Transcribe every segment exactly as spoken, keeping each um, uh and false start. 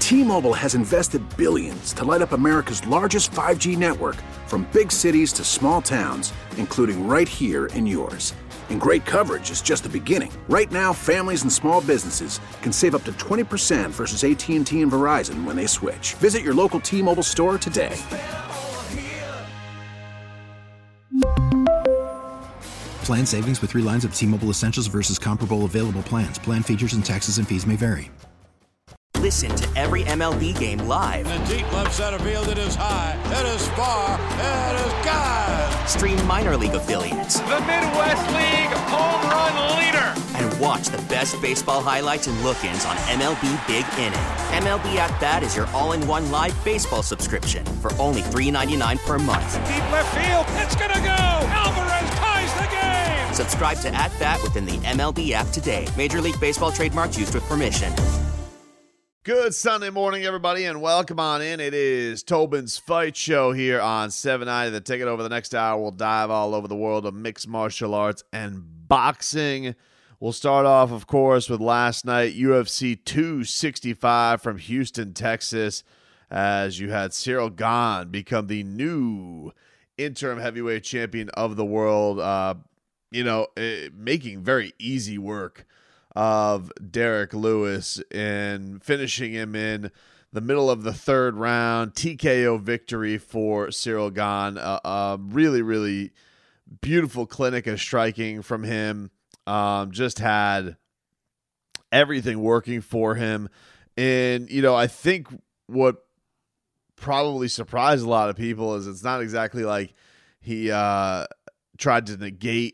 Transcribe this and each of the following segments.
T-Mobile has invested billions to light up America's largest five G network, from big cities to small towns, including right here in yours. And great coverage is just the beginning. Right now, families and small businesses can save up to twenty percent versus A T and T and Verizon when they switch. Visit your local T-Mobile store today. Plan savings with three lines of T-Mobile Essentials versus comparable available plans. Plan features and taxes and fees may vary. Listen to every M L B game live. In the deep left center field, it is high, it is far, it is gone. Stream minor league affiliates. The Midwest League home run leader. And watch the best baseball highlights and look-ins on M L B Big Inning. M L B At Bat is your all-in-one live baseball subscription for only three dollars and ninety-nine cents per month. Deep left field, it's gonna go. Alvarez ties the game. Subscribe to At Bat within the M L B app today. Major League Baseball trademarks used with permission. Good Sunday morning, everybody, and welcome on in. It is Tobin's Fight Show here on seven ninety. The ticket over the next hour, we'll dive all over the world of mixed martial arts and boxing. We'll start off, of course, with last night, U F C two sixty-five from Houston, Texas, as you had Ciryl Gane become the new interim heavyweight champion of the world, uh, you know, uh, making very easy work of Derek Lewis and finishing him in the middle of the third round. T K O victory for Ciryl Gane. A uh, uh, really, really beautiful clinic of striking from him. Um, just had everything working for him. And, you know, I think what probably surprised a lot of people is it's not exactly like he uh, tried to negate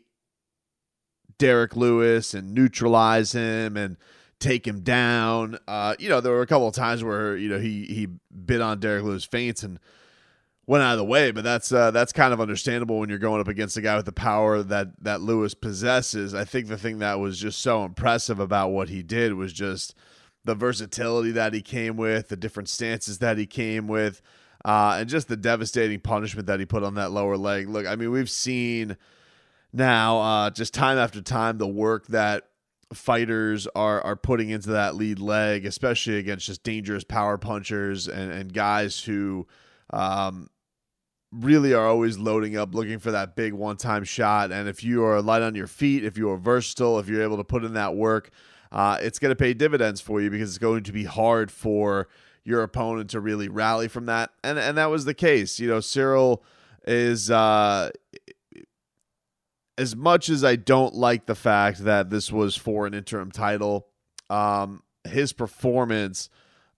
Derek Lewis and neutralize him and take him down. Uh, you know, there were a couple of times where, you know, he he bit on Derek Lewis' feints and went out of the way, but that's uh, that's kind of understandable when you're going up against a guy with the power that that Lewis possesses. I think the thing that was just so impressive about what he did was just the versatility that he came with, the different stances that he came with, uh, and just the devastating punishment that he put on that lower leg. Look, I mean, we've seen now, uh, just time after time, the work that fighters are are putting into that lead leg, especially against just dangerous power punchers and, and guys who um, really are always loading up, looking for that big one-time shot. And if you are light on your feet, if you are versatile, if you're able to put in that work, uh, it's going to pay dividends for you because it's going to be hard for your opponent to really rally from that. And and that was the case. You know, Ciryl is uh, – as much as I don't like the fact that this was for an interim title, um, his performance,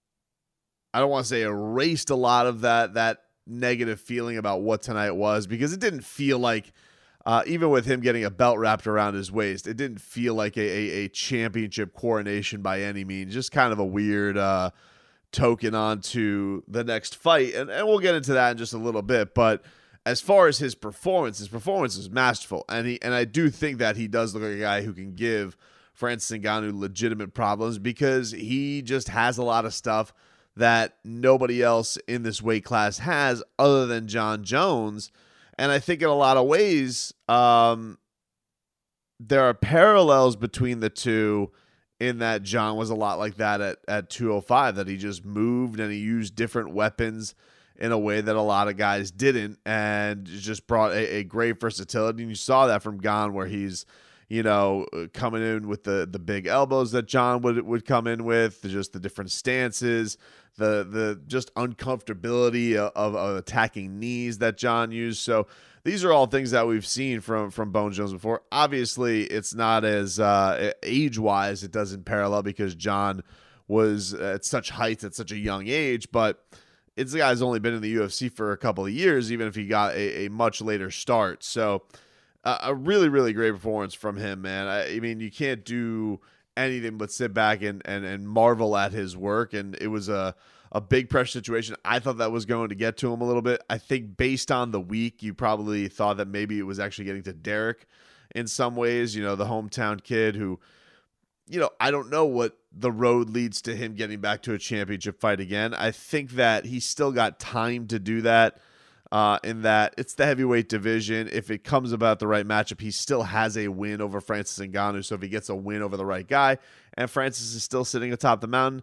I don't want to say erased a lot of that that negative feeling about what tonight was, because it didn't feel like, uh, even with him getting a belt wrapped around his waist, it didn't feel like a, a, a championship coronation by any means. Just kind of a weird uh, token onto the next fight. And, and we'll get into that in just a little bit, but as far as his performance, his performance is masterful, and he and I do think that he does look like a guy who can give Francis Ngannou legitimate problems, because he just has a lot of stuff that nobody else in this weight class has other than Jon Jones. And I think in a lot of ways, um, there are parallels between the two, in that Jon was a lot like that at, at two oh five, that he just moved and he used different weapons in a way that a lot of guys didn't, and just brought a, a great versatility. And you saw that from Gane, where he's, you know, coming in with the the big elbows that Jon would would come in with, just the different stances, the the just uncomfortability of, of, of attacking knees that Jon used. So these are all things that we've seen from from Bone Jones before. Obviously, it's not as uh, age-wise, it doesn't parallel, because Jon was at such heights at such a young age, but it's the guy's only been in the U F C for a couple of years, even if he got a, a much later start. So uh, a really, really great performance from him, man. I, I mean, you can't do anything but sit back and, and, and marvel at his work. And it was a, a big pressure situation. I thought that was going to get to him a little bit. I think based on the week, you probably thought that maybe it was actually getting to Derek in some ways, you know, the hometown kid who, you know, I don't know what the road leads to him getting back to a championship fight again. I think that he's still got time to do that, uh, in that it's the heavyweight division. If it comes about the right matchup, he still has a win over Francis Ngannou. So if he gets a win over the right guy and Francis is still sitting atop the mountain,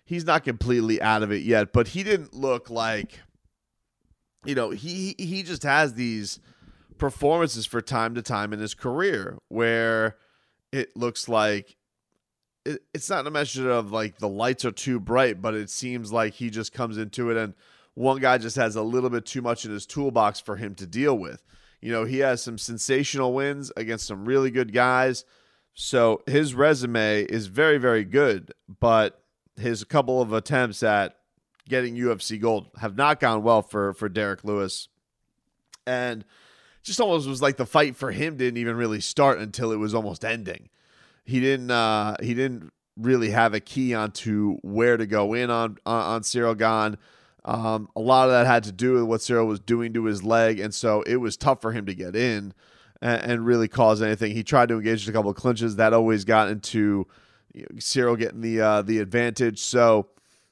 he's not completely out of it yet, but he didn't look like, you know, he he just has these performances for time to time in his career where it looks like it, it's not a measure of like the lights are too bright, but it seems like he just comes into it and one guy just has a little bit too much in his toolbox for him to deal with. You know, he has some sensational wins against some really good guys. So his resume is very, very good, but his couple of attempts at getting U F C gold have not gone well for, for Derrick Lewis. And just almost was like the fight for him didn't even really start until it was almost ending. He didn't uh, he didn't really have a key onto where to go in on, on, on Ciryl Gane. Um, a lot of that had to do with what Ciryl was doing to his leg, and so it was tough for him to get in and, and really cause anything. He tried to engage in a couple of clinches. That always got into, you know, Ciryl getting the uh, the advantage. So,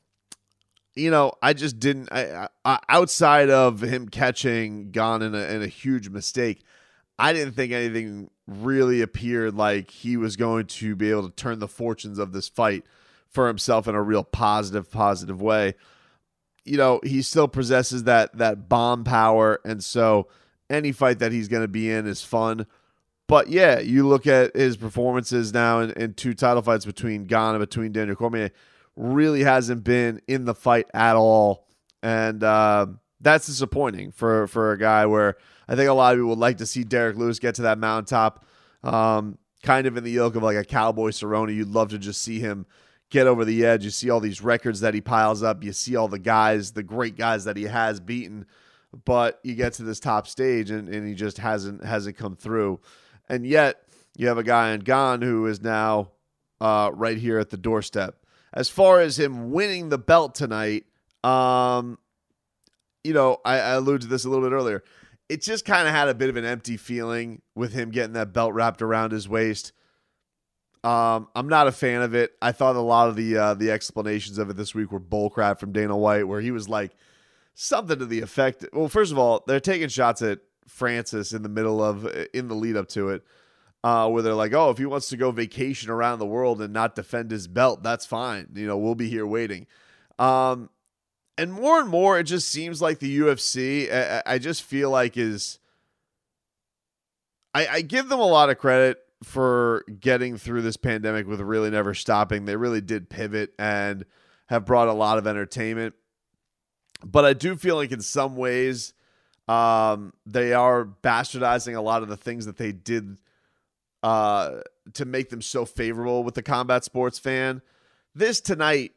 you know, I just didn't I, I, outside of him catching Gane in a, in a huge mistake, I didn't think anything really appeared like he was going to be able to turn the fortunes of this fight for himself in a real positive, positive way. You know, he still possesses that that bomb power, and so any fight that he's going to be in is fun. But yeah, you look at his performances now in, in two title fights between Gane and between Daniel Cormier, really hasn't been in the fight at all, and uh, that's disappointing for for a guy where I think a lot of people would like to see Derrick Lewis get to that mountaintop, um, kind of in the ilk of like a Cowboy Cerrone. You'd love to just see him get over the edge. You see all these records that he piles up. You see all the guys, the great guys that he has beaten, but you get to this top stage and, and he just hasn't hasn't come through. And yet you have a guy in Gane who is now uh, right here at the doorstep. As far as him winning the belt tonight, um, you know, I, I alluded to this a little bit earlier. It just kind of had a bit of an empty feeling with him getting that belt wrapped around his waist. Um, I'm not a fan of it. I thought a lot of the uh, the explanations of it this week were bullcrap from Dana White, where he was like something to the effect. Well, first of all, they're taking shots at Francis in the middle of in the lead up to it, uh, where they're like, "Oh, if he wants to go vacation around the world and not defend his belt, that's fine. You know, we'll be here waiting." Um, and more and more, it just seems like the U F C. I, I just feel like is. I, I give them a lot of credit for getting through this pandemic with really never stopping. They really did pivot and have brought a lot of entertainment. But I do feel like in some ways um, they are bastardizing a lot of the things that they did uh, to make them so favorable with the combat sports fan. This tonight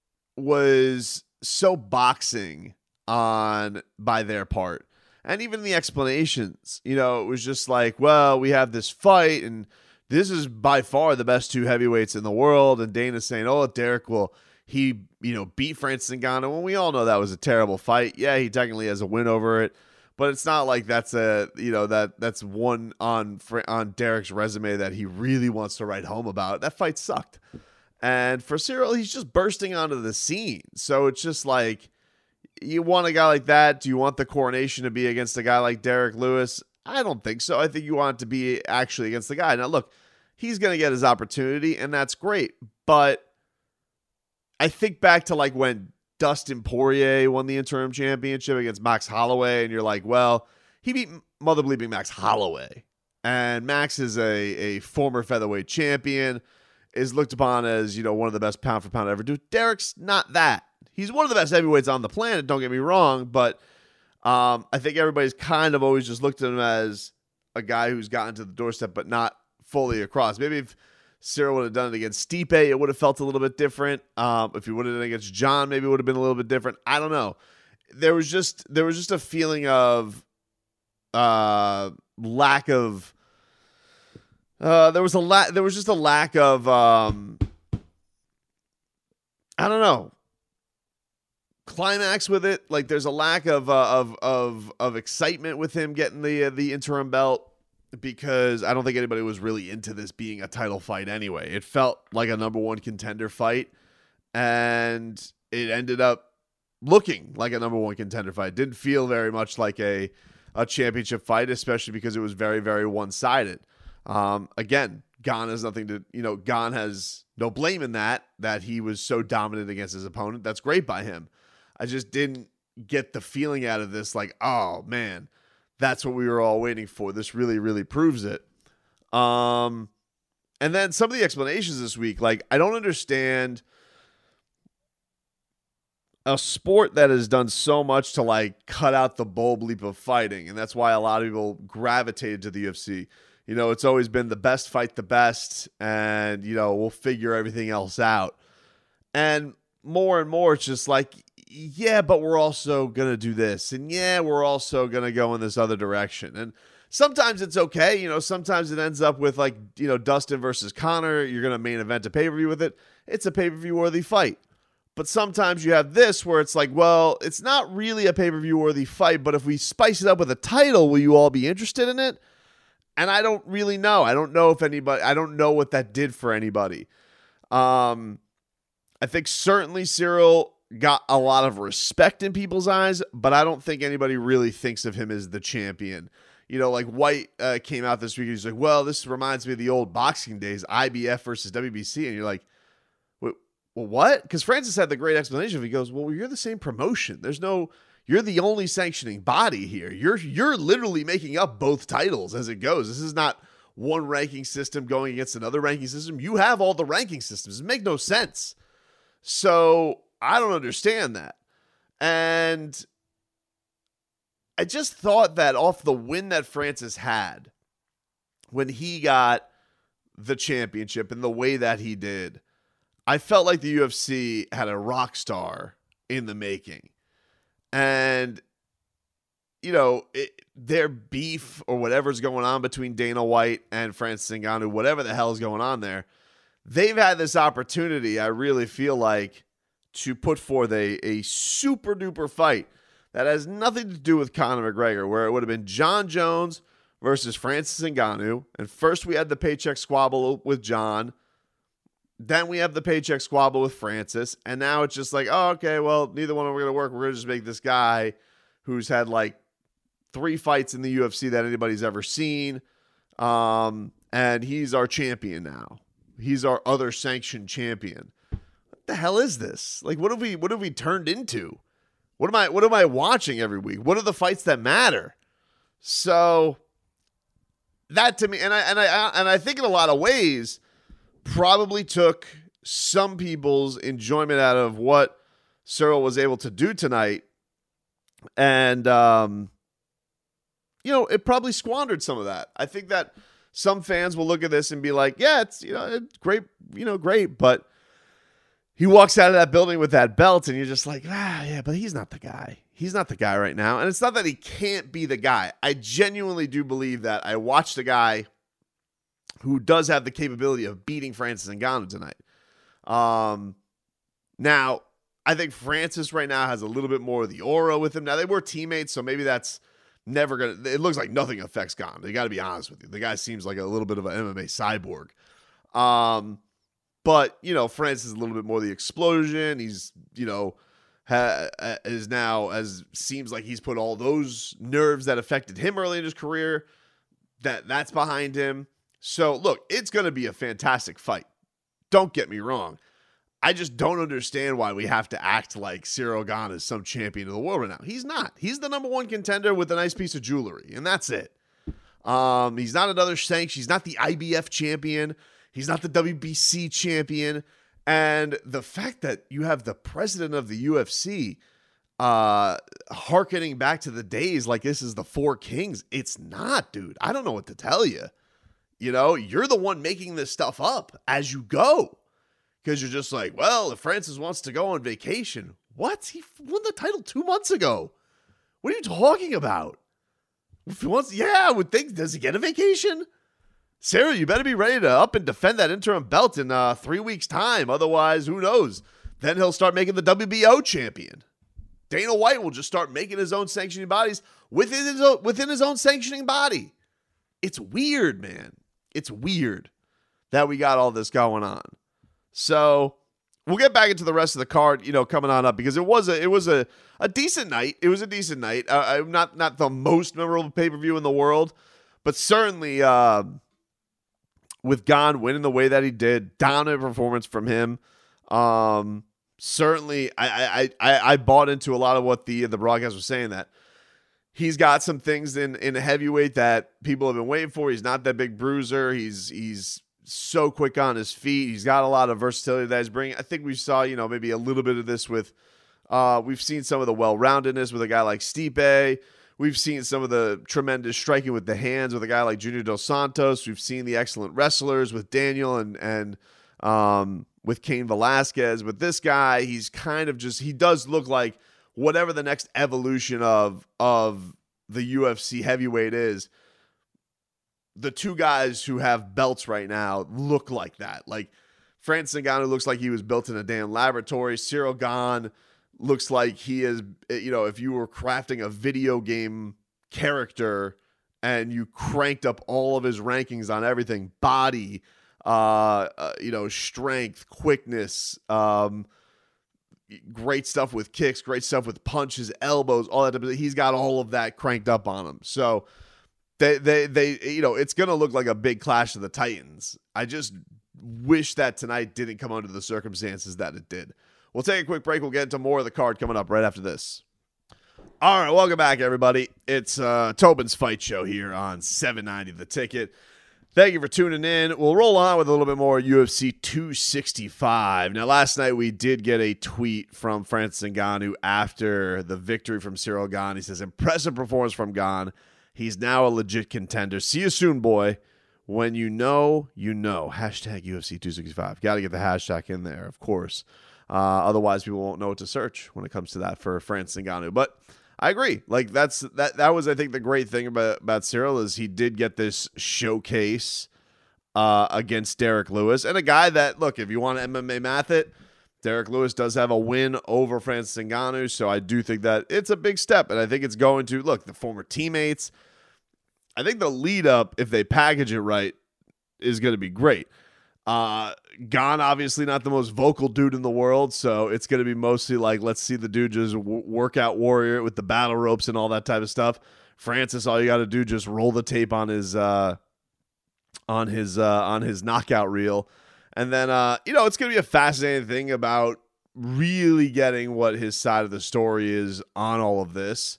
was so boxing on by their part. And even the explanations, you know, it was just like, well, we have this fight, and this is by far the best two heavyweights in the world. And Dana's saying, oh, Derrick will, he, you know, beat Francis Ngannou. Well, we all know that was a terrible fight. Yeah, he technically has a win over it, but it's not like that's a, you know, that that's one on on Derrick's resume that he really wants to write home about. That fight sucked. And for Ciryl, he's just bursting onto the scene. So it's just like, you want a guy like that? Do you want the coronation to be against a guy like Derrick Lewis? I don't think so. I think you want it to be actually against the guy. Now, look, he's going to get his opportunity, and that's great. But I think back to like when Dustin Poirier won the interim championship against Max Holloway, and you're like, well, he beat mother bleeping Max Holloway. And Max is a, a former featherweight champion, is looked upon as, you know, one of the best pound for pound ever do. Derrick's not that. He's one of the best heavyweights on the planet, don't get me wrong, but um, I think everybody's kind of always just looked at him as a guy who's gotten to the doorstep but not fully across. Maybe if Ciryl would have done it against Stipe, it would have felt a little bit different. Um, if he would have done it against John, maybe it would have been a little bit different. I don't know. There was just there was just a feeling of uh, lack of uh, there was a la- there was just a lack of um, I don't know. climax with it. Like there's a lack of uh, of of of excitement with him getting the uh, the interim belt, because I don't think anybody was really into this being a title fight anyway. It felt like a number one contender fight, and it ended up looking like a number one contender fight. It didn't feel very much like a a championship fight, especially because it was very very one sided. Um, again, Gane has nothing to, you know, Gane has no blame in that, that he was so dominant against his opponent. That's great by him. I just didn't get the feeling out of this like, oh man, that's what we were all waiting for. This really, really proves it. Um, and then some of the explanations this week, like I don't understand a sport that has done so much to like cut out the bold leap of fighting. And that's why a lot of people gravitated to the U F C. You know, it's always been the best fight the best, and, you know, we'll figure everything else out. And more and more, it's just like, yeah, but we're also going to do this. And yeah, we're also going to go in this other direction. And sometimes it's okay. You know, sometimes it ends up with like, you know, Dustin versus Conor. You're going to main event a pay-per-view with it. It's a pay-per-view worthy fight. But sometimes you have this where it's like, well, it's not really a pay-per-view worthy fight, but if we spice it up with a title, will you all be interested in it? And I don't really know. I don't know if anybody, I don't know what that did for anybody. Um, I think certainly Cyril got a lot of respect in people's eyes, but I don't think anybody really thinks of him as the champion. You know, like White uh, came out this week and he's like, well, this reminds me of the old boxing days, I B F versus W B C. And you're like, well, what? Because Francis had the great explanation. He goes, well, you're the same promotion. There's no... You're the only sanctioning body here. You're you're literally making up both titles as it goes. This is not one ranking system going against another ranking system. You have all the ranking systems. It makes no sense. So I don't understand that. And I just thought that off the win that Francis had when he got the championship and the way that he did, I felt like the U F C had a rock star in the making. And, you know, it, their beef or whatever's going on between Dana White and Francis Ngannou, whatever the hell is going on there, they've had this opportunity, I really feel like, to put forth a, a super duper fight that has nothing to do with Conor McGregor, where it would have been John Jones versus Francis Ngannou. And first we had the paycheck squabble with John. Then we have the paycheck squabble with Francis. And now it's just like, oh, okay, well, neither one of them are going to work. We're going to just make this guy who's had like three fights in the U F C that anybody's ever seen. Um, and he's our champion now. He's our other sanctioned champion. What the hell is this? Like, what have we, what have we turned into? What am I, what am I watching every week? What are the fights that matter? So that to me, and I, and I, and I think in a lot of ways, probably took some people's enjoyment out of what Cyril was able to do tonight. And, um, you know, it probably squandered some of that. I think that some fans will look at this and be like, yeah, it's, you know, it's great, you know, great. But he walks out of that building with that belt and you're just like, ah, yeah, but he's not the guy. He's not the guy right now. And it's not that he can't be the guy. I genuinely do believe that. I watched a guy who does have the capability of beating Francis Ngannou tonight. Um, now, I think Francis right now has a little bit more of the aura with him. Now, they were teammates, so maybe that's never going to... It looks like nothing affects Gane. They got to be honest with you. The guy seems like a little bit of an M M A cyborg. Um, but, you know, Francis is a little bit more the explosion. He's, you know, ha, is now, as seems like he's put all those nerves that affected him early in his career, that that's behind him. So, look, it's going to be a fantastic fight. Don't get me wrong. I just don't understand why we have to act like Cyril Gane is some champion of the world right now. He's not. He's the number one contender with a nice piece of jewelry, and that's it. Um, he's not another Shanks. He's not the I B F champion. He's not the W B C champion. And the fact that you have the president of the U F C uh, hearkening back to the days like this is the Four Kings, it's not, dude. I don't know what to tell you. You know, you're the one making this stuff up as you go. Because you're just like, well, if Francis wants to go on vacation, what? He won the title two months ago. What are you talking about? If he wants, yeah, I would think, does he get a vacation? Sarah, you better be ready to up and defend that interim belt in uh, three weeks' time. Otherwise, who knows? Then he'll start making the W B O champion. Dana White will just start making his own sanctioning bodies within his own, within his own sanctioning body. It's weird, man. It's weird that we got all this going on. So we'll get back into the rest of the card, you know, coming on up, because it was a it was a, a decent night. It was a decent night. Uh, not not the most memorable pay-per-view in the world, but certainly uh, with Gane winning the way that he did, dominant performance from him. Um, certainly, I, I I I bought into a lot of what the the broadcast was saying, that he's got some things in in a heavyweight that people have been waiting for. He's not that big bruiser. He's he's so quick on his feet. He's got a lot of versatility that he's bringing. I think we saw, you know, maybe a little bit of this with, uh, we've seen some of the well-roundedness with a guy like Stipe. We've seen some of the tremendous striking with the hands with a guy like Junior Dos Santos. We've seen the excellent wrestlers with Daniel and, and um, with Cain Velasquez. With this guy, he's kind of just, he does look like whatever the next evolution of, of the U F C heavyweight is. The two guys who have belts right now look like that. Like Francis Ngannou looks like he was built in a damn laboratory. Cyril Gane looks like he is, you know, if you were crafting a video game character and you cranked up all of his rankings on everything, body, uh, uh you know, strength, quickness, um, great stuff with kicks, great stuff with punches, elbows, all that. He's got all of that cranked up on him. So, They, they, they, you know, it's going to look like a big clash of the Titans. I just wish that tonight didn't come under the circumstances that it did. We'll take a quick break. We'll get into more of the card coming up right after this. All right, welcome back, everybody. It's uh, Tobin's Fight Show here on seven ninety The Ticket. Thank you for tuning in. We'll roll on with a little bit more U F C two sixty-five. Now, last night we did get a tweet from Francis Ngannou after the victory from Cyril Gane. He says, impressive performance from Gane. He's now a legit contender. See you soon, boy. When you know, you know. Hashtag U F C two sixty-five. Got to get the hashtag in there, of course. Uh, otherwise, people won't know what to search when it comes to that for Francis Ngannou. But I agree. Like that's that. That was, I think, the great thing about about Cyril is he did get this showcase uh, against Derek Lewis, and a guy that, look, if you want to M M A math it, Derek Lewis does have a win over Francis Ngannou, so I do think that it's a big step, and I think it's going to, look, the former teammates. I think the lead up, if they package it right, is going to be great. Uh, Gane, obviously not the most vocal dude in the world, so it's going to be mostly like, let's see the dude just w- workout warrior with the battle ropes and all that type of stuff. Francis, all you got to do, just roll the tape on his uh, on his uh, on his knockout reel, and then uh, you know it's going to be a fascinating thing about really getting what his side of the story is on all of this.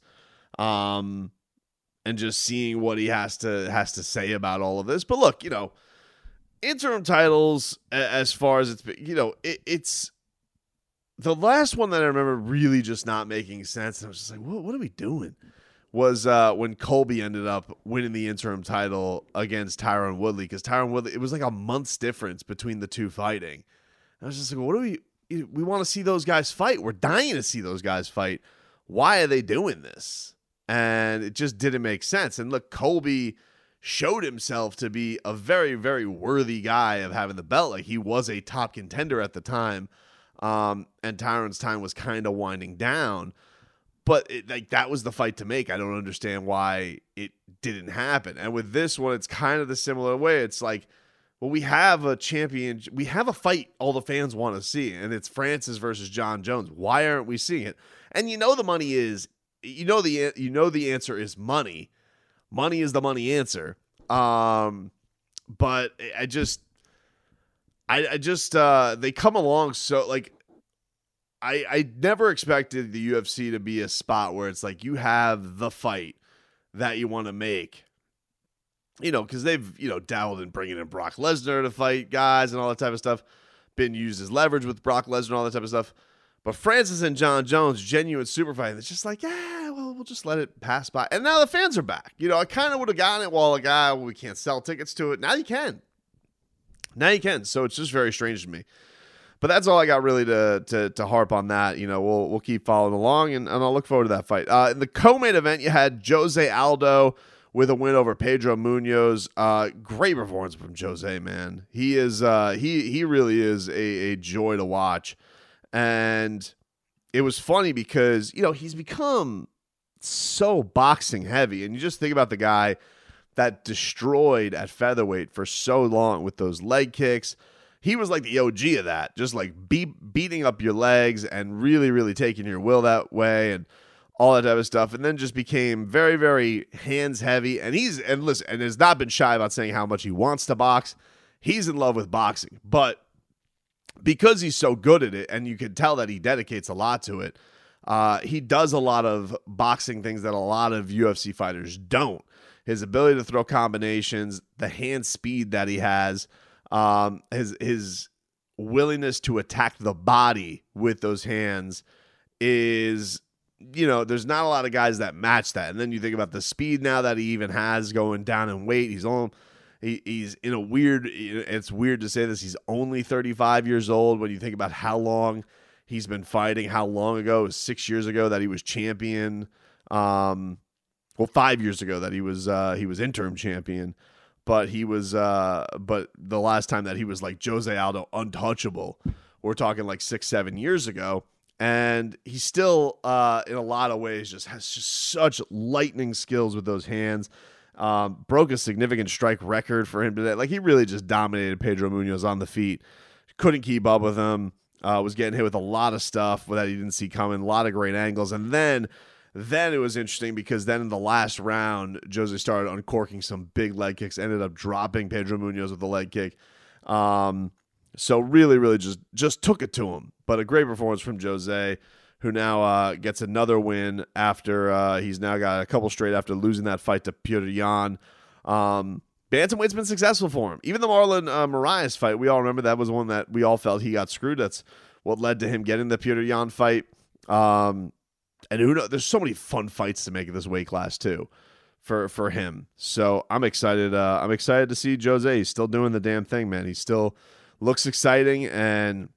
Um. And just seeing what he has to has to say about all of this. But look, you know, interim titles, as far as it's been, you know, it, it's the last one that I remember really just not making sense. And I was just like, what, what are we doing? Was uh, when Colby ended up winning the interim title against Tyron Woodley, because Tyron Woodley, it was like a month's difference between the two fighting. I was just like, what do we? We want to see those guys fight. We're dying to see those guys fight. Why are they doing this? And it just didn't make sense. And look, Colby showed himself to be a very, very worthy guy of having the belt. Like, he was a top contender at the time. Um, and Tyron's time was kind of winding down. But it, like that was the fight to make. I don't understand why it didn't happen. And with this one, it's kind of the similar way. It's like, well, we have a champion. We have a fight all the fans want to see. And it's Francis versus John Jones. Why aren't we seeing it? And you know the money is... You know the you know the answer is money. Money is the money answer. Um, but I just, I, I just uh, they come along so like, I I never expected the U F C to be a spot where it's like you have the fight that you want to make. You know, because they've you know dabbled in bringing in Brock Lesnar to fight guys and all that type of stuff. Been used as leverage with Brock Lesnar and all that type of stuff. But Francis and John Jones, genuine super fight. It's just like, yeah, well, we'll just let it pass by. And now the fans are back. You know, I kind of would have gotten it while a guy, well, we can't sell tickets to it. Now you can. Now you can. So it's just very strange to me. But that's all I got really to to, to harp on that. You know, we'll we'll keep following along, and, and I'll look forward to that fight. Uh, in the co-main event, you had Jose Aldo with a win over Pedro Munoz. Uh, great performance from Jose, man. He is uh, he he really is a, a joy to watch. And it was funny because, you know, he's become so boxing heavy. And you just think about the guy that destroyed at featherweight for so long with those leg kicks. He was like the O G of that, just like beat, beating up your legs and really, really taking your will that way and all that type of stuff. And then just became very, very hands heavy. And he's, and listen, and has not been shy about saying how much he wants to box. he's in love with boxing. But because he's so good at it, and you can tell that he dedicates a lot to it, uh, he does a lot of boxing things that a lot of U F C fighters don't. His ability to throw combinations, the hand speed that he has, um, his his willingness to attack the body with those hands is, you know, there's not a lot of guys that match that. And then you think about the speed now that he even has going down in weight. He's on, he, he's in a weird, it's weird to say this, he's only thirty-five years old when you think about how long he's been fighting, how long ago, it was six years ago that he was champion. Um, well, five years ago that he was, uh, he was interim champion, but he was, uh, but the last time that he was like Jose Aldo untouchable, we're talking like six, seven years ago. And he still, uh, in a lot of ways, just has just such lightning skills with those hands. Um, broke a significant strike record for him today. Like, he really just dominated Pedro Munoz on the feet. Couldn't keep up with him. Uh, was getting hit with a lot of stuff that he didn't see coming. A lot of great angles. And then, then it was interesting because then in the last round, Jose started uncorking some big leg kicks. Ended up dropping Pedro Munoz with a leg kick. Um, so really, really just just took it to him. But a great performance from Jose, who now uh, gets another win after uh, he's now got a couple straight after losing that fight to Petr Yan. Um, Bantamweight's been successful for him. Even the Marlon uh, Moraes fight, we all remember that was one that we all felt he got screwed. That's what led to him getting the Petr Yan fight. Um, and who knows? There's so many fun fights to make in this weight class too, for for him. So I'm excited. Uh, I'm excited to see Jose. He's still doing the damn thing, man. He still looks exciting, and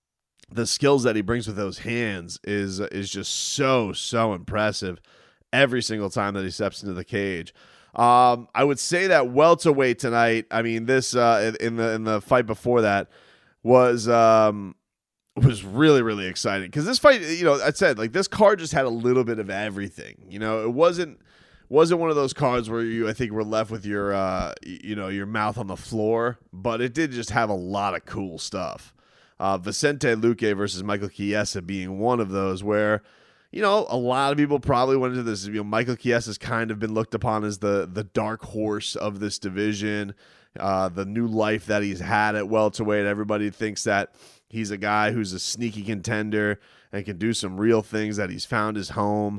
the skills that he brings with those hands is is just so, so impressive every single time that he steps into the cage. Um, I would say that welterweight tonight, I mean, this uh, in the in the fight before that was um, was really, really exciting. Because this fight, you know, I said, like, this card just had a little bit of everything. You know, it wasn't wasn't one of those cards where you, I think, were left with your, uh, you know, your mouth on the floor. But it did just have a lot of cool stuff. Uh, Vicente Luque versus Michael Chiesa being one of those where, you know, a lot of people probably went into this. You know, Michael Chiesa has kind of been looked upon as the the dark horse of this division, uh, the new life that he's had at welterweight. Everybody thinks that he's a guy who's a sneaky contender and can do some real things, that he's found his home.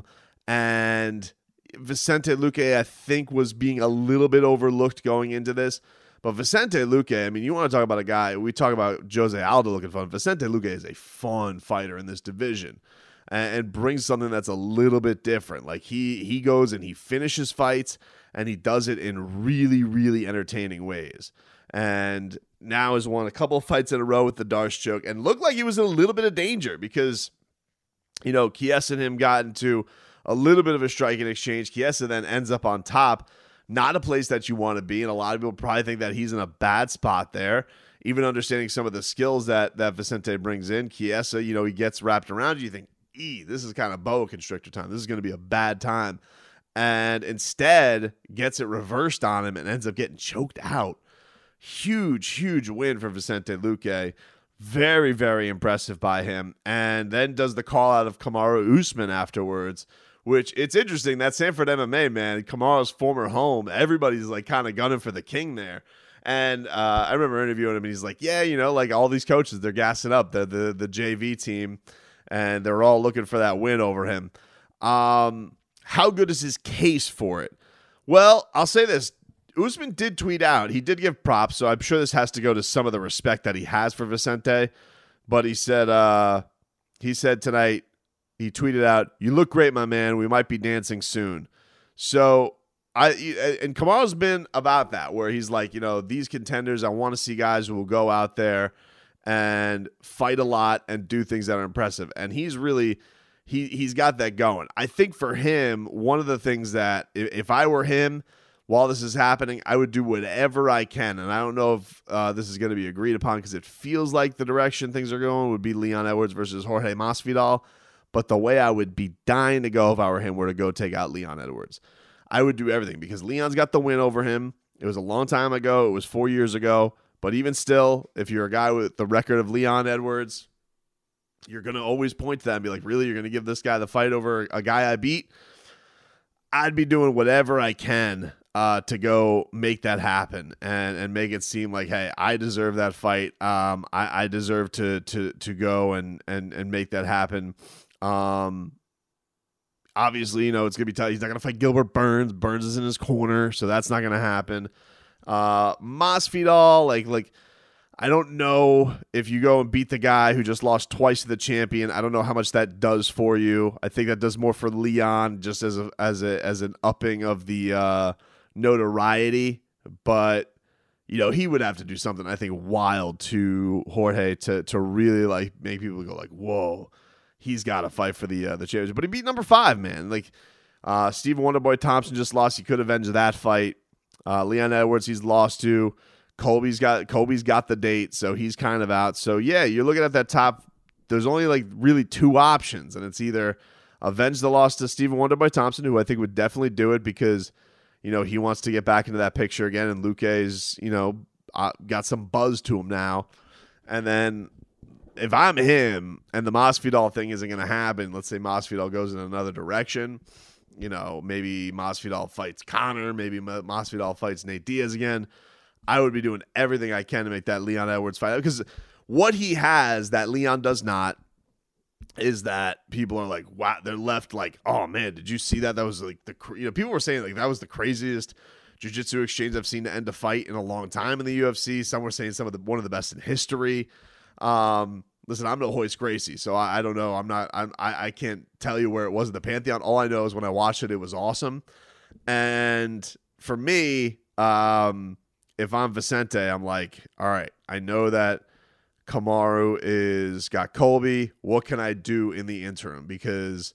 And Vicente Luque, I think, was being a little bit overlooked going into this. But Vicente Luque, I mean, you want to talk about a guy, we talk about Jose Aldo looking fun. Vicente Luque is a fun fighter in this division and, and brings something that's a little bit different. Like, he he goes and he finishes fights, and he does it in really, really entertaining ways. And now has won a couple of fights in a row with the D'Arce-choke and looked like he was in a little bit of danger because, you know, Chiesa and him got into a little bit of a striking exchange. Chiesa then ends up on top. Not a place that you want to be, and a lot of people probably think that he's in a bad spot there. Even understanding some of the skills that, that Vicente brings in, Chiesa, you know, he gets wrapped around you. You think, ee, this is kind of boa constrictor time. This is going to be a bad time. And instead, gets it reversed on him and ends up getting choked out. Huge, huge win for Vicente Luque. Very, very impressive by him. And then does the call out of Kamaru Usman afterwards, which it's interesting that Sanford M M A, man, Kamaru's former home, everybody's like kind of gunning for the king there. And uh, I remember interviewing him, and he's like, yeah, you know, like all these coaches, they're gassing up the the, the J V team, and they're all looking for that win over him. Um, how good is his case for it? Well, I'll say this. Usman did tweet out. He did give props, so I'm sure this has to go to some of the respect that he has for Vicente. But he said, uh, he said tonight, he tweeted out, "You look great, my man. We might be dancing soon." So I and Kamaru's been about that, where he's like, you know, these contenders, I want to see guys who will go out there and fight a lot and do things that are impressive. And he's really he he's got that going. I think for him, one of the things that if I were him, while this is happening, I would do whatever I can. And I don't know if uh, this is going to be agreed upon because it feels like the direction things are going would be Leon Edwards versus Jorge Masvidal. But the way I would be dying to go if I were him were to go take out Leon Edwards. I would do everything because Leon's got the win over him. It was a long time ago. It was four years ago. But even still, if you're a guy with the record of Leon Edwards, you're going to always point to that and be like, really, you're going to give this guy the fight over a guy I beat? I'd be doing whatever I can uh, to go make that happen and, and make it seem like, hey, I deserve that fight. Um, I, I deserve to to to go and and and make that happen. Um, obviously, you know, it's gonna be tough. He's not gonna fight Gilbert Burns. Burns is in his corner, so that's not gonna happen. Uh, Masvidal, like like. I don't know if you go and beat the guy who just lost twice to the champion. I don't know how much that does for you. I think that does more for Leon just as a as a as an upping of the uh, notoriety. But you know, he would have to do something, I think, wild to Jorge to to really like make people go like, whoa, he's got to fight for the uh, the championship. But he beat number five, man. Like uh, Stephen Wonderboy Thompson just lost. He could avenge that fight. Uh, Leon Edwards, he's lost to. Colby's got Colby's got the date, so he's kind of out. So yeah, you're looking at that top. There's only like really two options, and it's either avenge the loss to Stephen Wonderboy Thompson, who I think would definitely do it because you know he wants to get back into that picture again, and Luque's you know uh, got some buzz to him now. And then if I'm him, and the Masvidal thing isn't going to happen, let's say Masvidal goes in another direction. You know, maybe Masvidal fights Conor, maybe Masvidal fights Nate Diaz again. I would be doing everything I can to make that Leon Edwards fight. Because what he has that Leon does not is that people are like, wow, they're left like, oh man, did you see that? That was like the, you know, people were saying like that was the craziest jiu-jitsu exchange I've seen to end a fight in a long time in the U F C. Some were saying some of the, one of the best in history. Um, listen, I'm no Royce Gracie, so I, I don't know. I'm not, I'm, I, I can't tell you where it was in the Pantheon. All I know is when I watched it, it was awesome. And for me, um, if I'm Vicente, I'm like, all right, I know that Kamaru is got Colby. What can I do in the interim? Because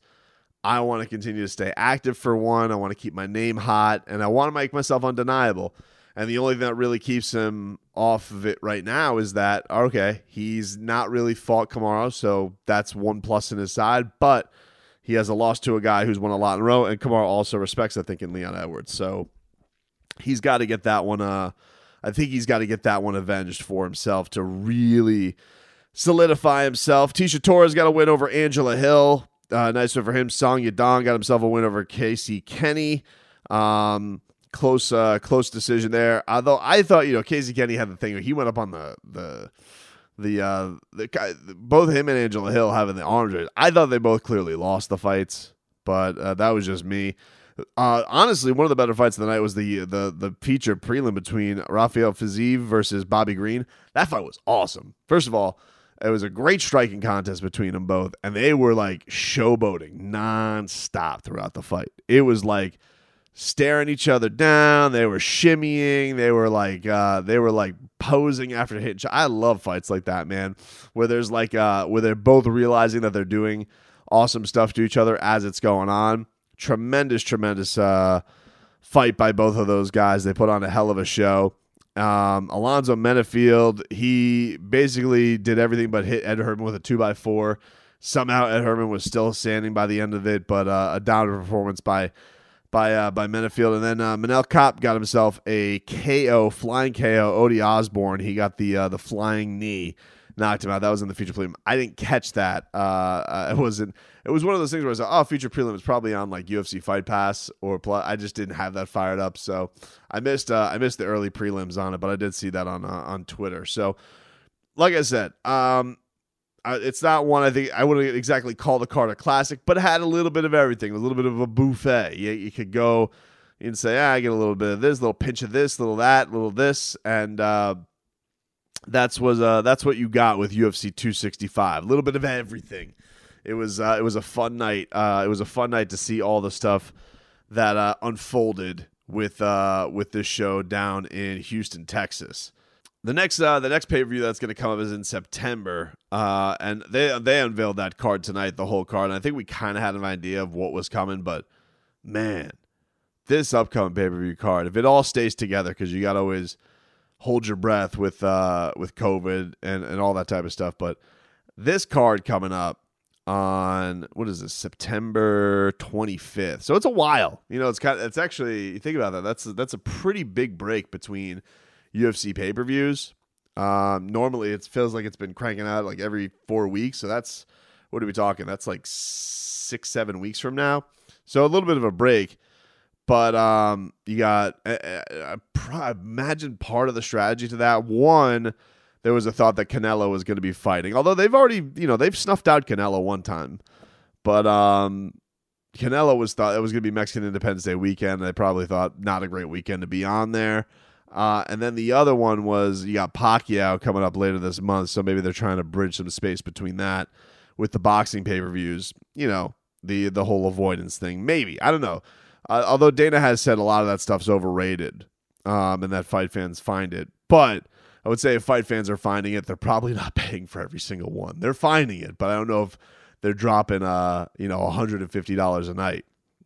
I want to continue to stay active for one. I want to keep my name hot, and I want to make myself undeniable. And the only thing that really keeps him off of it right now is that, okay, he's not really fought Kamaru, so that's one plus in his side, but he has a loss to a guy who's won a lot in a row, and Kamaru also respects, I think, in Leon Edwards. So he's got to get that one. Uh, I think he's got to get that one avenged for himself to really solidify himself. Tisha Torres got a win over Angela Hill. Uh, nice one for him. Song Yadong got himself a win over Casey Kenny. Um, close, uh, close decision there. Although I thought, you know, Casey Kenny had the thing where he went up on the the the uh, the guy. Both him and Angela Hill having the arms raised. I thought they both clearly lost the fights, but uh, that was just me. Uh, honestly, one of the better fights of the night was the the the feature prelim between Rafael Fiziev versus Bobby Green. That fight was awesome. First of all, it was a great striking contest between them both, and they were like showboating nonstop throughout the fight. It was like staring each other down. They were shimmying. They were like uh, they were like posing after hitting. I love fights like that, man, where there's like uh, where they're both realizing that they're doing awesome stuff to each other as it's going on. Tremendous, tremendous uh, fight by both of those guys. They put on a hell of a show. Um, Alonzo Menefield, he basically did everything but hit Ed Herman with a two by four. Somehow Ed Herman was still standing by the end of it, but uh, a down performance by by uh, by Menefield. And then uh, Manel Kape got himself a K O, flying K O. Odie Osborne, he got the uh, the flying knee. Knocked him out. That was in the feature prelim. I didn't catch that. Uh, uh, it wasn't. It was one of those things where I was like, "Oh, feature prelim is probably on like U F C Fight Pass or plus." I just didn't have that fired up, so I missed. Uh, I missed the early prelims on it, but I did see that on uh, on Twitter. So, like I said, um, uh, it's not one I think I wouldn't exactly call the card a classic, but it had a little bit of everything, a little bit of a buffet. You, you could go and say, ah, I get a little bit of this, a little pinch of this, little that, little this, and. Uh, That's was uh that's what you got with U F C two sixty-five. A little bit of everything. It was uh, it was a fun night. Uh, it was a fun night to see all the stuff that uh, unfolded with uh with this show down in Houston, Texas. The next uh the next pay-per-view that's going to come up is in September. Uh, and they they unveiled that card tonight, the whole card. And I think we kind of had an idea of what was coming, but man, this upcoming pay-per-view card, if it all stays together, because you got to always hold your breath with uh with COVID and, and all that type of stuff. But this card coming up on, what is this, September twenty-fifth. So it's a while. You know, it's kind of, it's actually, you think about that, that's that's a pretty big break between U F C pay-per-views. Um, normally it feels like it's been cranking out like every four weeks. So that's, what are we talking? That's like six, seven weeks from now. So a little bit of a break. But um, you got, I, I, I imagine part of the strategy to that, one, there was a thought that Canelo was going to be fighting. Although they've already, you know, they've snuffed out Canelo one time. But um, Canelo was thought it was going to be Mexican Independence Day weekend. They probably thought not a great weekend to be on there. Uh, and then the other one was you got Pacquiao coming up later this month. So maybe they're trying to bridge some space between that with the boxing pay-per-views. You know, the, the whole avoidance thing. Maybe. I don't know. Uh, although Dana has said a lot of that stuff's overrated um, and that fight fans find it. But I would say if fight fans are finding it, they're probably not paying for every single one. They're finding it, but I don't know if they're dropping, uh, you know, one hundred fifty dollars a night.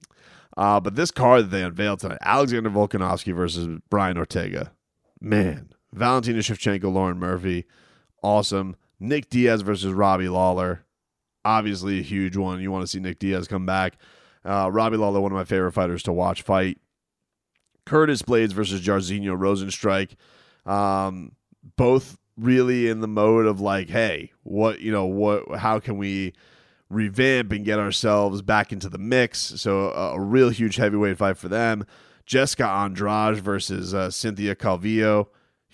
Uh, but this card that they unveiled tonight, Alexander Volkanovski versus Brian Ortega. Man. Valentina Shevchenko, Lauren Murphy. Awesome. Nick Diaz versus Robbie Lawler. Obviously a huge one. You want to see Nick Diaz come back. Uh, Robbie Lawler, one of my favorite fighters to watch fight. Curtis Blades versus Jairzinho Rozenstruik. Um, both really in the mode of like, hey, what, you know, what, how can we revamp and get ourselves back into the mix? So a, a real huge heavyweight fight for them. Jessica Andrade versus uh, Cynthia Calvillo.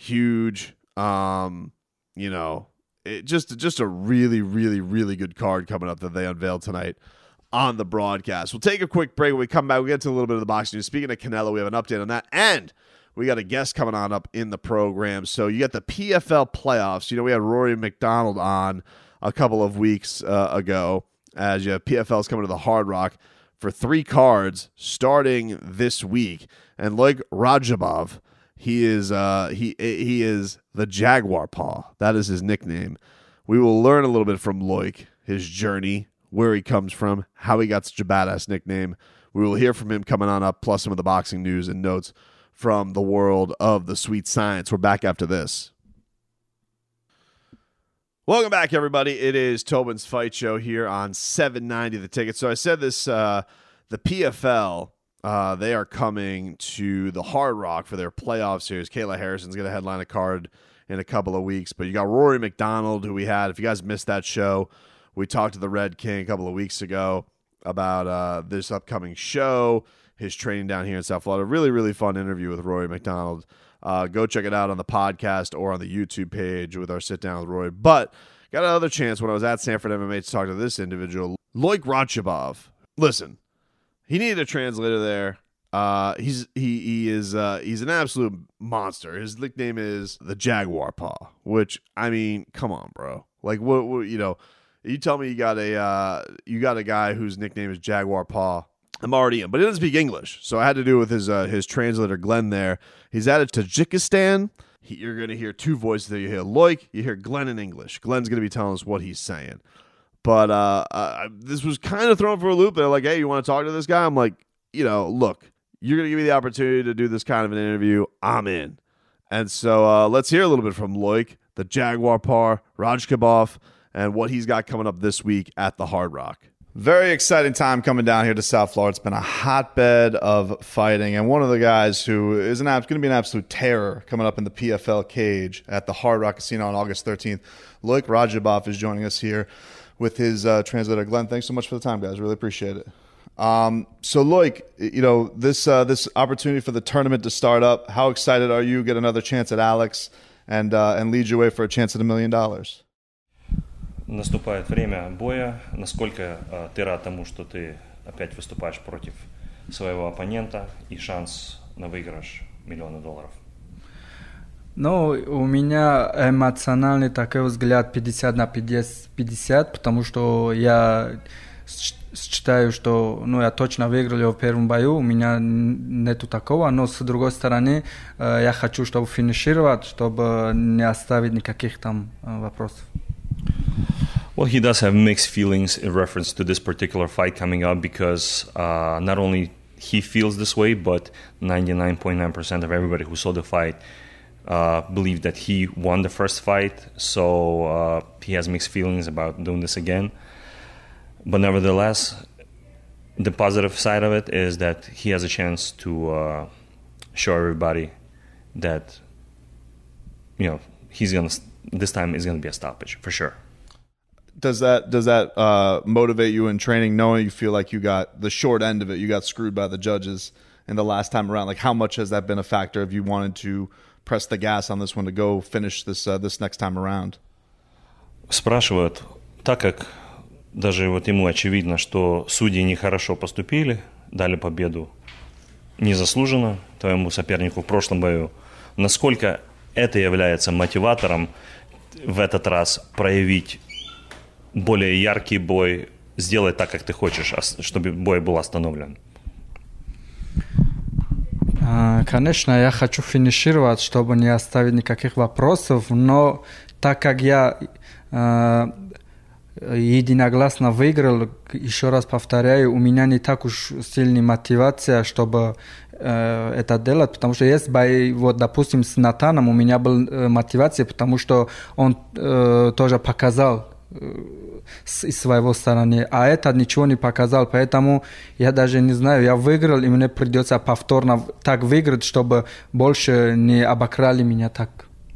Huge. Um, you know, it just, just a really, really, really good card coming up that they unveiled tonight on the broadcast. We'll take a quick break. When we come back, we'll get to a little bit of the boxing news. Speaking of Canelo, we have an update on that. And we got a guest coming on up in the program. So you got the P F L playoffs. You know, we had Rory McDonald on a couple of weeks uh, ago as you have P F L's coming to the Hard Rock for three cards starting this week. And Loik Radzhabov, he is uh, he he is the Jaguar Paw. That is his nickname. We will learn a little bit from Loik, his journey, where he comes from, how he got such a badass nickname. We will hear from him coming on up, plus some of the boxing news and notes from the world of the sweet science. We're back after this. Welcome back, everybody. It is Tobin's Fight Show here on seven ninety The Ticket. So I said this, uh, the P F L, uh, they are coming to the Hard Rock for their playoff series. Kayla Harrison's going to headline a card in a couple of weeks. But you got Rory McDonald, who we had. If you guys missed that show, we talked to the Red King a couple of weeks ago about uh, this upcoming show, his training down here in South Florida. Really, really fun interview with Rory McDonald. Uh, go check it out on the podcast or on the YouTube page with our sit down with Rory. But got another chance when I was at Sanford M M A to talk to this individual, Loik Radzhabov. Listen, he needed a translator there. Uh, he's he he is uh, he's an absolute monster. His nickname is the Jaguar Paw, which I mean, come on, bro. Like what, what you know. You tell me you got a uh, you got a guy whose nickname is Jaguar Paw. I'm already in, but he doesn't speak English, so I had to do it with his uh, his translator Glenn. There, he's out of Tajikistan. He, you're going to hear two voices there. You hear Loik, you hear Glenn in English. Glenn's going to be telling us what he's saying. But uh, uh, this was kind of thrown for a loop. They're like, "Hey, you want to talk to this guy?" I'm like, you know, look, you're going to give me the opportunity to do this kind of an interview. I'm in. And so uh, let's hear a little bit from Loik, the Jaguar Paw, Radzhabov, and what he's got coming up this week at the Hard Rock. Very exciting time coming down here to South Florida. It's been a hotbed of fighting, and one of the guys who is an going to be an absolute terror coming up in the P F L cage at the Hard Rock Casino on August thirteenth, Loik Radzhabov is joining us here with his uh, translator Glenn. Thanks so much for the time, guys. Really appreciate it. Um, so Loik, you know, this uh, this opportunity for the tournament to start up. How excited are you? Get another chance at Alex and uh, and lead your way for a chance at a million dollars. Наступает время боя. Насколько э, ты рад тому, что ты опять выступаешь против своего оппонента и шанс на выигрыш миллиона долларов? Ну, у меня эмоциональный такой взгляд пятьдесят на пятьдесят, потому что я считаю, что ну, я точно выиграл в первом бою, у меня нету такого, но с другой стороны э, я хочу, чтобы финишировать, чтобы не оставить никаких там э, вопросов. Well, he does have mixed feelings in reference to this particular fight coming up because uh, not only he feels this way, but ninety-nine point nine percent of everybody who saw the fight uh, believed that he won the first fight. So uh, he has mixed feelings about doing this again. But nevertheless, the positive side of it is that he has a chance to uh, show everybody that, you know, he's gonna this time is gonna be a stoppage for sure. Does that does that uh, motivate you in training, knowing you feel like you got the short end of it, you got screwed by the judges, in the last time around? Like, how much has that been a factor if you wanted to press the gas on this one to go finish this uh, this next time around? Спрашивают, так как даже вот ему очевидно, что судьи нехорошо поступили, дали победу незаслуженно твоему сопернику в прошлом бою, насколько это является мотиватором в этот раз проявить более яркий бой, сделать так, как ты хочешь, чтобы бой был остановлен? Конечно, я хочу финишировать, чтобы не оставить никаких вопросов, но так как я э, единогласно выиграл, еще раз повторяю, у меня не так уж сильная мотивация, чтобы э, это делать, потому что есть бои, вот, допустим, с Натаном у меня была э, мотивация, потому что он э, тоже показал с своего стороны, а этот ничего не показал, поэтому я даже не знаю, я выиграл, и мне придется повторно так выиграть, чтобы больше не обокрали меня так.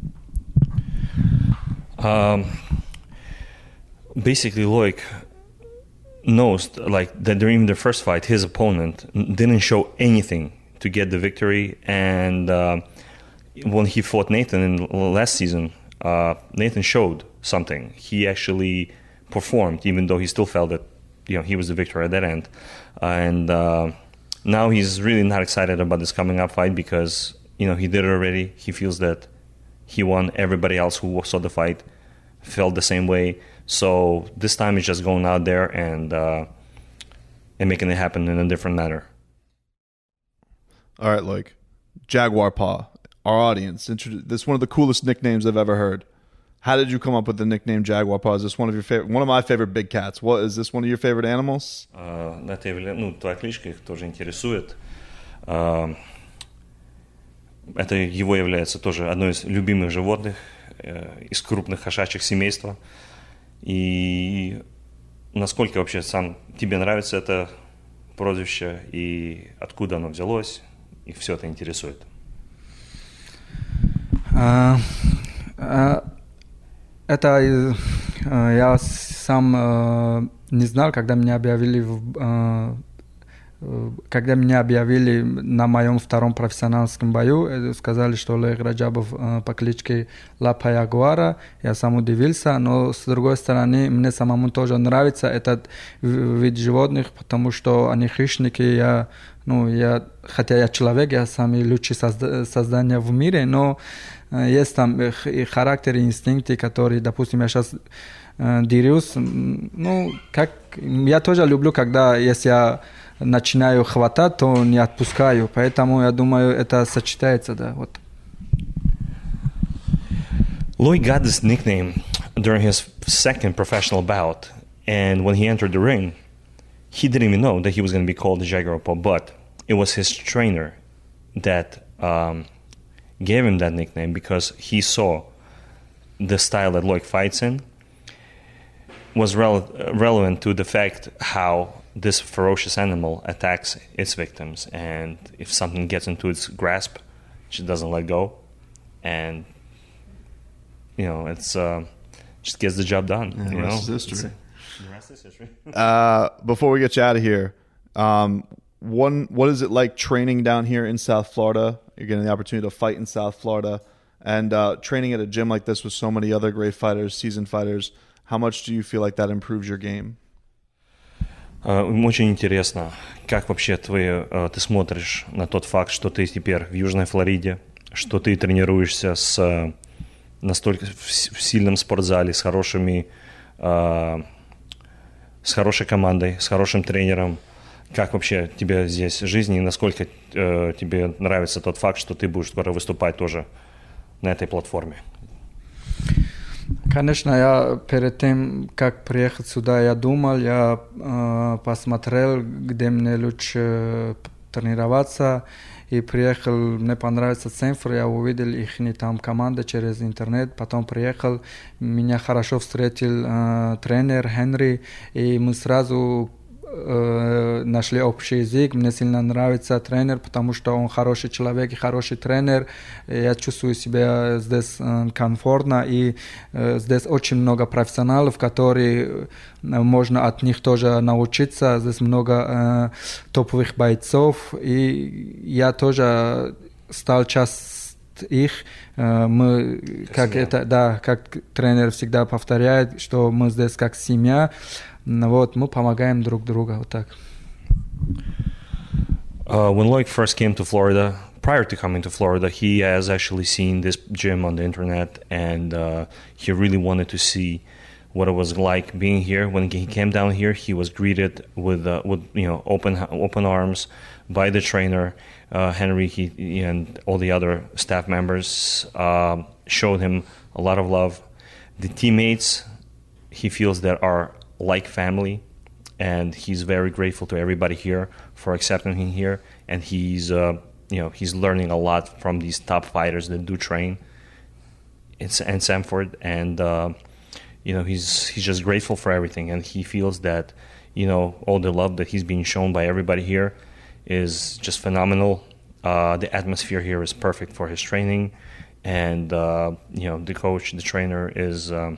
Um, basically, Loic knows like that during the first fight, his opponent didn't show anything to get the victory, and uh, when he fought Nathan in last season, uh, Nathan showed something. He actually performed, even though he still felt that, you know, he was the victor at that end. Uh, and uh, now he's really not excited about this coming up fight because, you know, he did it already. He feels that he won. Everybody else who saw the fight felt the same way. So this time he's just going out there and uh, and making it happen in a different manner. All right, like Jaguar Paw, our audience. Introduce, this is one of the coolest nicknames I've ever heard. How did you come up with the nickname Jaguar Paw? Is this one of your favorite? One of my favorite big cats. What is this? One of your favorite animals? Uh, это ну, твоя кличка их тоже интересует. Uh, это его является тоже одной из любимых животных uh, из крупных кошачьих семейства. И насколько вообще сам тебе нравится это прозвище и откуда оно взялось? И все это интересует. Uh, uh... Это э, я сам э, не знал, когда меня объявили, в, э, когда меня объявили на моем втором профессиональском бою, сказали, что Лоик Раджабов э, по кличке Лапа Ягуара. Я сам удивился, но с другой стороны, мне самому тоже нравится этот вид животных, потому что они хищники. Я, ну, я, хотя я человек, я самый лучший созда- создание в мире, но есть там и характер, и инстинкты, которые, допустим, я сейчас э, дерюсь, ну, как, я тоже люблю, когда, если я начинаю хватать, то не отпускаю, поэтому, я думаю, это сочетается, да, вот. Loic got this nickname during his second professional bout, and when he entered the ring, he didn't even know that he was going to be called the Jaguar Paw, but it was his trainer that um, gave him that nickname because he saw the style that Loic fights in was rele- relevant to the fact how this ferocious animal attacks its victims, and if something gets into its grasp, she doesn't let go, and you know it's uh, just gets the job done. Yeah, you the rest know? is history. The rest is history. uh, before we get you out of here, um, one, what is it like training down here in South Florida? You're getting the opportunity to fight in South Florida, and uh, training at a gym like this with so many other great fighters, seasoned fighters. How much do you feel like that improves your game? Uh, очень интересно, как вообще твои, uh, ты смотришь на тот факт, что ты теперь в Южной Флориде, что ты тренируешься с uh, настолько в, в сильном спортзале, с хорошими, uh, с хорошей командой, с хорошим тренером. Как вообще тебе здесь жизнь и насколько э, тебе нравится тот факт, что ты будешь скоро выступать тоже на этой платформе? Конечно, я перед тем, как приехать сюда, я думал, я э, посмотрел, где мне лучше тренироваться, и приехал, мне понравился центр, я увидел их там команда через интернет, потом приехал, меня хорошо встретил э, тренер Хенри, и мы сразу э, нашли общий язык. Мне сильно нравится тренер, потому что он хороший человек и хороший тренер. Я чувствую себя здесь э, комфортно, и э, здесь очень много профессионалов, которые можно от них тоже научиться. Здесь много э, топовых бойцов, и я тоже стал часть их. Мы, как это, да, как тренер всегда повторяет, что мы здесь как семья. Вот, мы помогаем друг другу, вот так. Uh, when Loic first came to Florida, prior to coming to Florida, he has actually seen this gym on the internet, and uh, he really wanted to see what it was like being here. When he came down here, he was greeted with uh, with you know open open arms by the trainer uh, Henry he, and all the other staff members. Uh, showed him a lot of love. The teammates, he feels that are like family, and he's very grateful to everybody here for accepting him here. And he's uh, you know he's learning a lot from these top fighters that do train in, in Sanford, and uh, you know he's he's just grateful for everything, and he feels that you know all the love that he's being shown by everybody here is just phenomenal. Uh, the atmosphere here is perfect for his training, and uh, you know the coach, the trainer is um,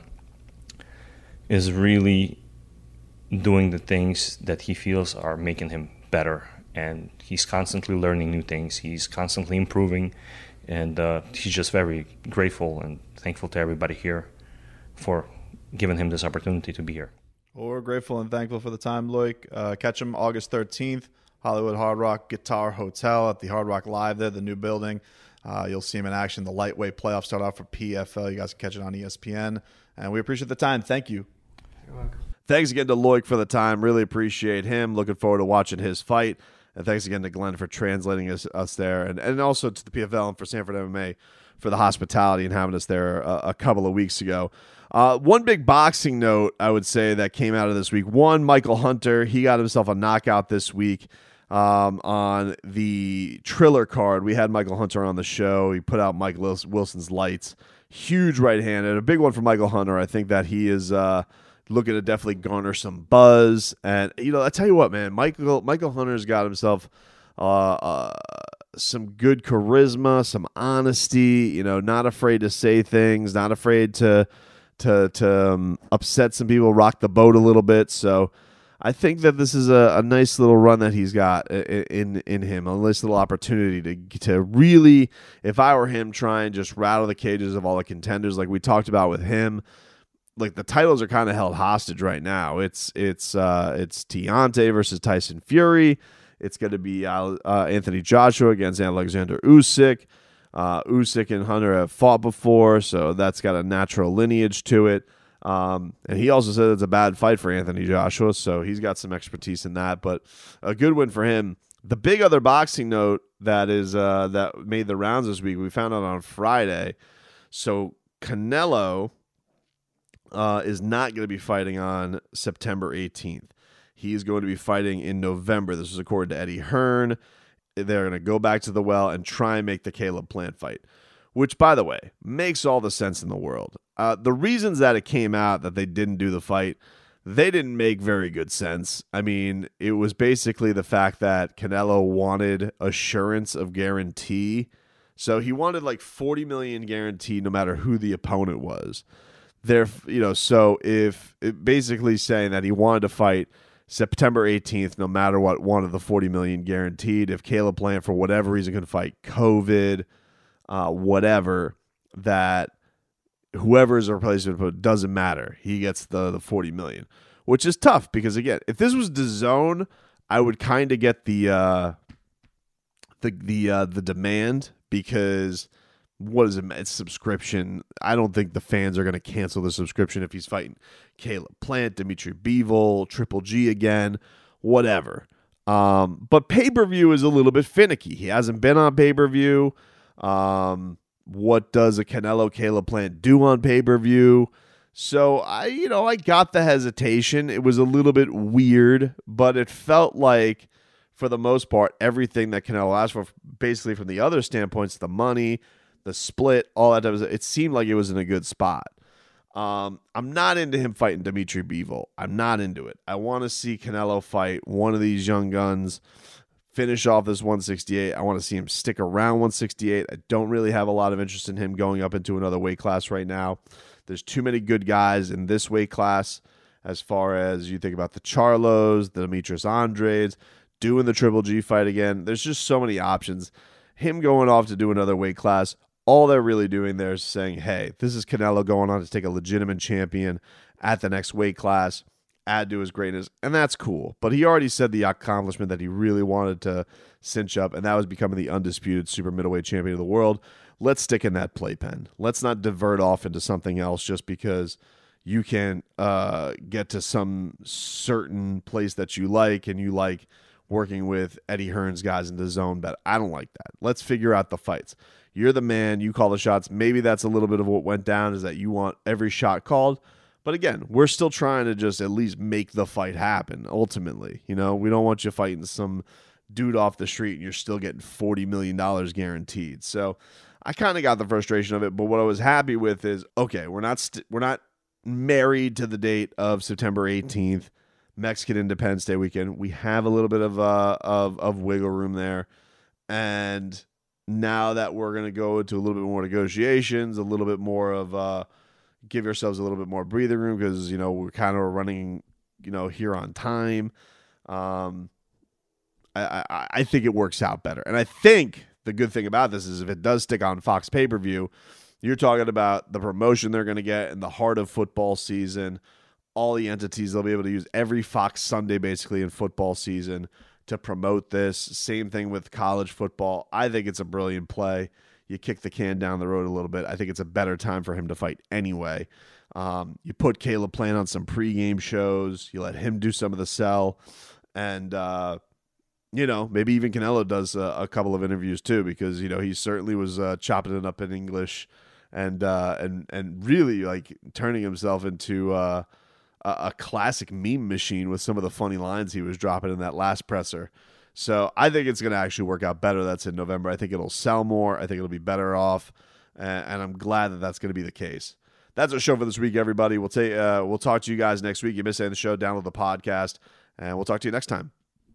is really doing the things that he feels are making him better, and he's constantly learning new things. He's constantly improving, and uh, he's just very grateful and thankful to everybody here for giving him this opportunity to be here. Well, we're grateful and thankful for the time, Loic. Uh, catch him August thirteenth, Hollywood Hard Rock Guitar Hotel at the Hard Rock Live there, the new building. Uh, you'll see him in action. The lightweight playoffs start out for P F L. You guys can catch it on E S P N. And we appreciate the time. Thank you. You're welcome. Thanks again to Loic for the time. Really appreciate him. Looking forward to watching his fight. And thanks again to Glenn for translating us, us there. And, and also to the P F L and for Sanford M M A for the hospitality and having us there a, a couple of weeks ago. Uh, one big boxing note, I would say, that came out of this week. One, Michael Hunter. He got himself a knockout this week um, on the Triller card. We had Michael Hunter on the show. He put out Mike Wilson's lights. Huge right-handed. A big one for Michael Hunter. I think that he is... Uh, looking to definitely garner some buzz. And, you know, I tell you what, man, Michael Michael Hunter's got himself uh, uh, some good charisma, some honesty, you know, not afraid to say things, not afraid to to to um, upset some people, rock the boat a little bit. So I think that this is a, a nice little run that he's got in, in in him, a nice little opportunity to to really, if I were him, try and just rattle the cages of all the contenders like we talked about with him. Like, the titles are kind of held hostage right now. It's it's uh, it's Deontay versus Tyson Fury. It's going to be uh, Anthony Joshua against Alexander Usyk. Uh, Usyk and Hunter have fought before, so that's got a natural lineage to it. Um, and he also said it's a bad fight for Anthony Joshua, so he's got some expertise in that. But a good win for him. The big other boxing note that is uh, that made the rounds this week, we found out on Friday. So Canelo Uh, is not going to be fighting on September eighteenth. He's going to be fighting in November. This is according to Eddie Hearn. They're going to go back to the well and try and make the Caleb Plant fight, which, by the way, makes all the sense in the world. Uh, the reasons that it came out that they didn't do the fight, they didn't make very good sense. I mean, it was basically the fact that Canelo wanted assurance of guarantee. So he wanted like forty million dollars guaranteed no matter who the opponent was. There, you know, so if it basically saying that he wanted to fight September eighteenth, no matter what, one of the forty million guaranteed. If Caleb Plant for whatever reason could fight COVID, uh, whatever, that whoever is a replacement doesn't matter. He gets the the forty million, which is tough because again, if this was DAZN, I would kind of get the uh, the the uh, the demand because. What is it? It's subscription. I don't think the fans are going to cancel the subscription if he's fighting Caleb Plant, Dimitri Bivol, Triple G again, whatever. Um, but pay-per-view is a little bit finicky. He hasn't been on pay-per-view. Um, what does a Canelo Caleb Plant do on pay-per-view? So I, you know, I got the hesitation. It was a little bit weird, but it felt like, for the most part, everything that Canelo asked for, basically from the other standpoints, the money, the split, all that, it seemed like it was in a good spot. Um, I'm not into him fighting Dimitri Bivol. I'm not into it. I want to see Canelo fight one of these young guns, finish off this one sixty-eight. I want to see him stick around one sixty-eight. I don't really have a lot of interest in him going up into another weight class right now. There's too many good guys in this weight class as far as you think about the Charlos, the Demetrius Andrades, doing the Triple G fight again. There's just so many options. Him going off to do another weight class, all they're really doing there is saying, hey, this is Canelo going on to take a legitimate champion at the next weight class, add to his greatness, and that's cool. But he already said the accomplishment that he really wanted to cinch up, and that was becoming the undisputed super middleweight champion of the world. Let's stick in that playpen. Let's not divert off into something else just because you can uh, get to some certain place that you like and you like working with Eddie Hearn's guys in the zone. But I don't like that. Let's figure out the fights. You're the man. You call the shots. Maybe that's a little bit of what went down, is that you want every shot called. But again, we're still trying to just at least make the fight happen, ultimately. You know, we don't want you fighting some dude off the street and you're still getting forty million dollars guaranteed. So I kind of got the frustration of it. But what I was happy with is, okay, we're not st- we're not married to the date of September eighteenth, Mexican Independence Day weekend. We have a little bit of uh, of of wiggle room there. And now that we're going to go into a little bit more negotiations, a little bit more of uh, give yourselves a little bit more breathing room because, you know, we're kind of running, you know, here on time. Um, I, I, I think it works out better. And I think the good thing about this is if it does stick on Fox pay-per-view, you're talking about the promotion they're going to get in the heart of football season, all the entities they'll be able to use every Fox Sunday basically in football season to promote this. Same thing with college football. I think it's a brilliant play. You kick the can down the road a little bit. I think it's a better time for him to fight anyway. Um, you put Caleb Plant on some pregame shows. You let him do some of the sell. And, uh, you know, maybe even Canelo does a, a couple of interviews too, because, you know, he certainly was uh, chopping it up in English and uh, and and really like turning himself into uh, a, a classic meme machine with some of the funny lines he was dropping in that last presser. So I think it's going to actually work out better. That's in November. I think it'll sell more. I think it'll be better off, and, and I'm glad that that's going to be the case. That's our show for this week, everybody. We'll take uh, we'll talk to you guys next week. You missed any of the show, download the podcast, and we'll talk to you next time.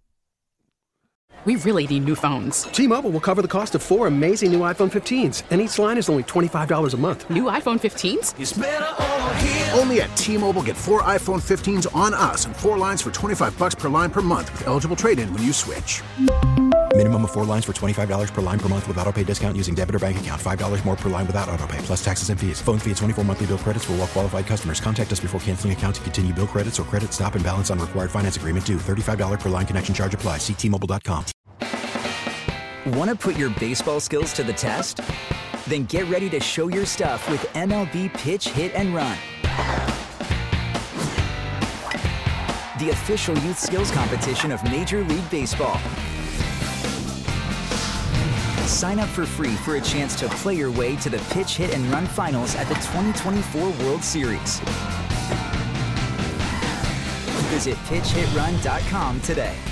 We really need new phones. T-Mobile will cover the cost of four amazing new iPhone fifteens, and each line is only twenty-five dollars a month. New iPhone fifteens? It's better over here. Only at T-Mobile, get four iPhone fifteens on us and four lines for twenty-five dollars per line per month with eligible trade-in when you switch. Minimum of four lines for twenty-five dollars per line per month with autopay discount using debit or bank account. five dollars more per line without autopay, plus taxes and fees. Phone fee at twenty-four monthly bill credits for well-qualified customers. Contact us before canceling account to continue bill credits or credit stop and balance on required finance agreement due. thirty-five dollars per line connection charge applies. See T Mobile dot com. Want to put your baseball skills to the test? Then get ready to show your stuff with M L B Pitch, Hit, and Run. The official youth skills competition of Major League Baseball. Sign up for free for a chance to play your way to the Pitch, Hit, and Run finals at the twenty twenty-four World Series. Visit pitch hit run dot com today.